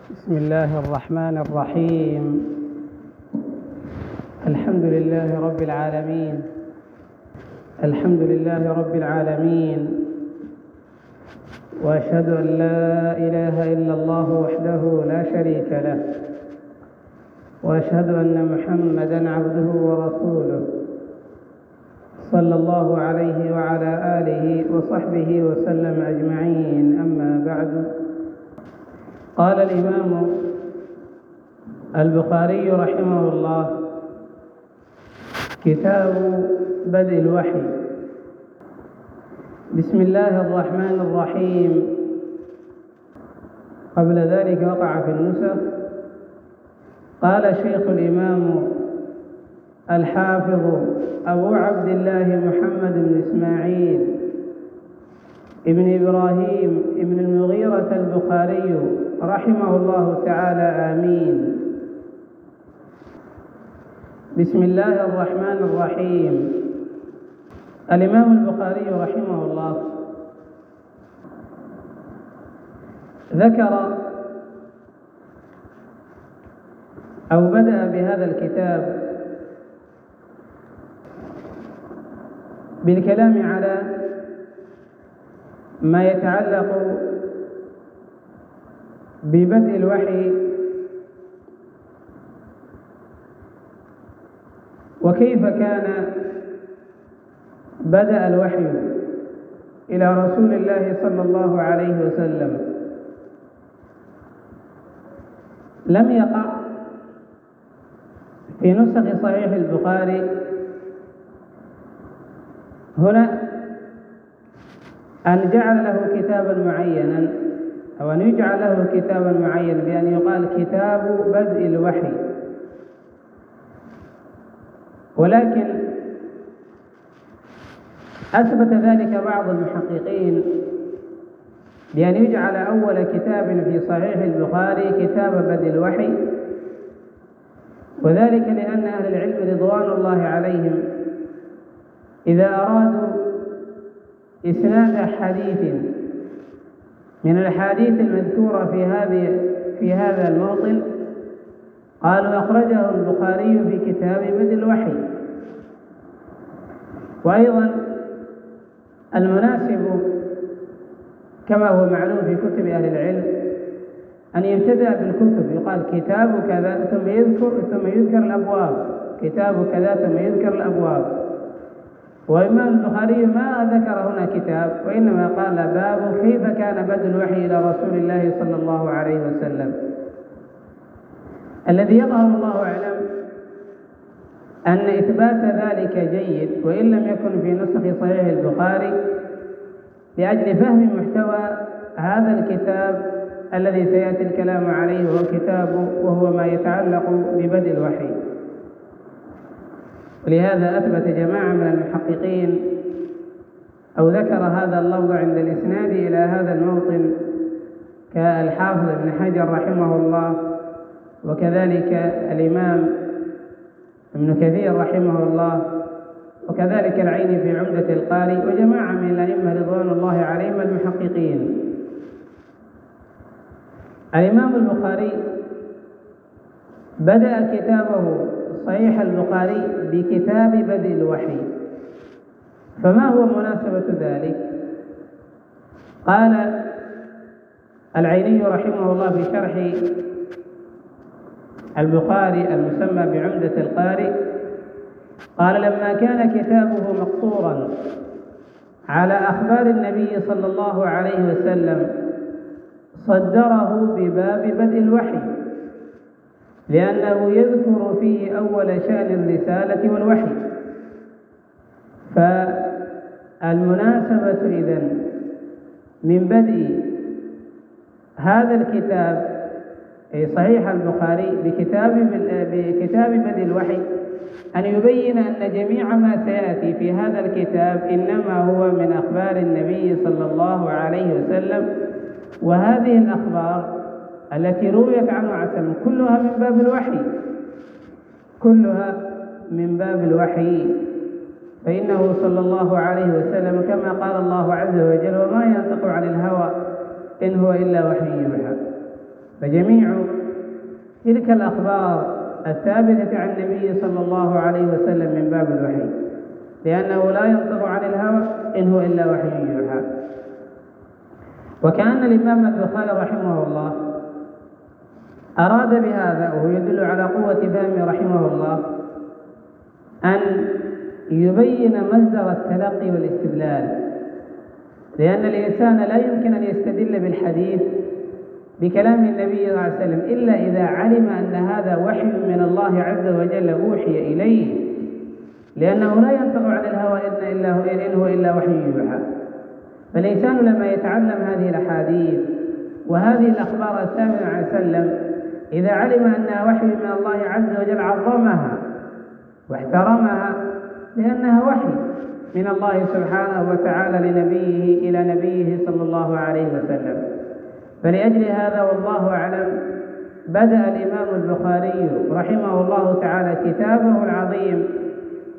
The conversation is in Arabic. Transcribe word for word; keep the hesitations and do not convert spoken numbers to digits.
بسم الله الرحمن الرحيم. الحمد لله رب العالمين الحمد لله رب العالمين وأشهد أن لا إله إلا الله وحده لا شريك له، وأشهد أن محمدًا عبده ورسوله صلى الله عليه وعلى آله وصحبه وسلم أجمعين. أما بعد، قال الإمام البخاري رحمه الله: كتاب بدء الوحي. بسم الله الرحمن الرحيم. قبل ذلك وقع في النسخ: قال شيخ الإمام الحافظ أبو عبد الله محمد بن إسماعيل ابن إبراهيم ابن المغيرة البخاري رحمه الله تعالى، آمين. بسم الله الرحمن الرحيم. الإمام البخاري رحمه الله ذكر أو بدأ بهذا الكتاب بالكلام على ما يتعلق ببدء الوحي وكيف كان بدأ الوحي إلى رسول الله صلى الله عليه وسلم. لم يقع في نسخ صحيح البخاري هنا أن جعل له كتابا معينا أو أن يجعل له كتابا معينا بأن يقال كتاب بدء الوحي، ولكن أثبت ذلك بعض المحققين بأن يجعل أول كتاب في صحيح البخاري كتاب بدء الوحي، وذلك لأن أهل العلم رضوان الله عليهم إذا أرادوا إسناد حديث من الأحاديث المذكورة في هذه في هذا الموطن قالوا أخرجه البخاري في كتاب بدء الوحي. وأيضا المناسب كما هو معلوم في كتب أهل العلم أن يبتدأ بالكتب، يقال كتاب كذا ثم يذكر ثم يذكر الأبواب، كتاب كذا ثم يذكر الأبواب. وإمام البخاري ما ذكر هنا كتاب، وإنما قال باب كيف كان بدء الوحي إلى رسول الله صلى الله عليه وسلم. الذي يظهر الله أعلم أن إثبات ذلك جيد وإن لم يكن في نسخ صحيح البخاري لأجل فهم محتوى هذا الكتاب الذي سيأتي الكلام عليه، وهو كتاب وهو ما يتعلق ببدء الوحي. ولهذا أثبت جماعة من المحققين أو ذكر هذا اللفظ عند الإسناد إلى هذا الموطن كالحافظ ابن حجر رحمه الله، وكذلك الإمام ابن كثير رحمه الله، وكذلك العيني في عمدة القاري، وجماعة من الأئمة رضوان الله عليهم المحققين. الإمام البخاري بدأ كتابه صحيح البخاري بكتاب بدء الوحي، فما هو مناسبة ذلك؟ قال العيني رحمه الله في شرح البخاري المسمى بعمدة القاري، قال: لما كان كتابه مقصورا على أخبار النبي صلى الله عليه وسلم صدره بباب بدء الوحي، لأنه يذكر فيه أول شأن الرسالة والوحي. فالمناسبة إذن من بدء هذا الكتاب أي صحيح البخاري بكتاب بكتاب بدء الوحي أن يبين أن جميع ما سيأتي في هذا الكتاب إنما هو من أخبار النبي صلى الله عليه وسلم، وهذه الأخبار التي رويت عنه عسل كلها من باب الوحي كلها من باب الوحي فإنه صلى الله عليه وسلم كما قال الله عز وجل: وما ينطق عن الهوى إن هو إلا وحي يوحى. فجميع تلك الأخبار الثابتة عن النبي صلى الله عليه وسلم من باب الوحي، لأنه لا ينطق عن الهوى إن هو إلا وحي يوحى. وكأن الإمام البخاري رحمه الله أراد بهذا، وهو يدل على قوة فهمه رحمه الله، أن يبين مصدر التلقي والاستدلال، لأن الإنسان لا يمكن أن يستدل بالحديث بكلام النبي صلى الله عليه وسلم إلا إذا علم أن هذا وحي من الله عز وجل أوحي إليه، لأنه لا ينطق عن الهوى إن هو إلا وحي يوحى. فالإنسان لما يتعلم هذه الأحاديث وهذه الأخبار الثابتة عن وسلم، إذا علم أنها وحي من الله عز وجل عظمها واحترمها، لأنها وحي من الله سبحانه وتعالى لنبيه إلى نبيه صلى الله عليه وسلم. فلأجل هذا والله أعلم بدأ الإمام البخاري رحمه الله تعالى كتابه العظيم